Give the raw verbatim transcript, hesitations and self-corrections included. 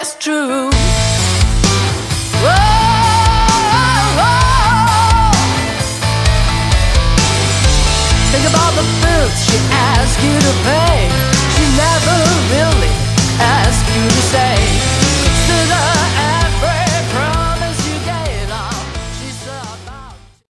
it's true. Whoa, whoa. Think about the bills she asked you to pay. She never really asked you to say.